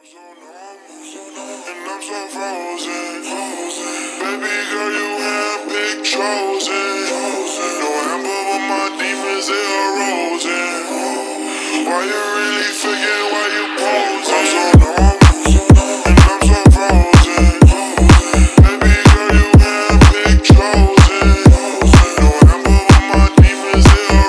And I'm so frozen. Baby girl, you handpicked, chosen. November when my demons, they are why you really forget why you posing? I'm so numb, and I'm so frozen. Baby girl, you handpicked, chosen. November when my demons, they are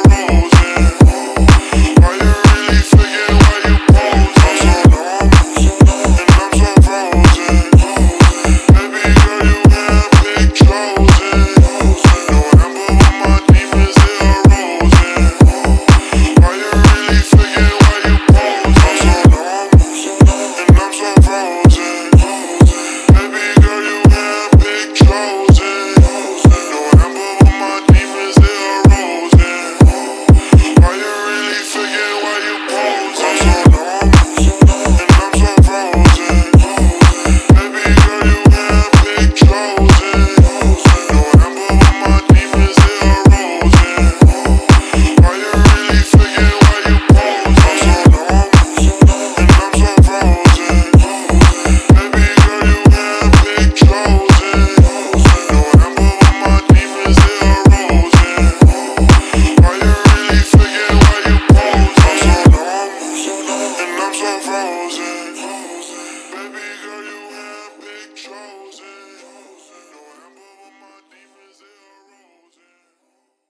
why you really forget why you posing? I'm so numb, and I'm so frozen. Baby girl, you handpicked, chosen. November when my demons, they are why you really forget why you posing? I'm so numb, and I'm so frozen. Baby girl, you handpicked, chosen. November when my demons, they are why you really forget why you posing? I'm so numb, and I'm so frozen. Baby girl, you handpicked, chosen. November when my demons, they are why you really forget why you posing? I'm so numb, and I'm so frozen. Baby girl, you handpicked, chosen. November when my demons, they are why you really forget why you posing? I'm so numb, and I'm so frozen.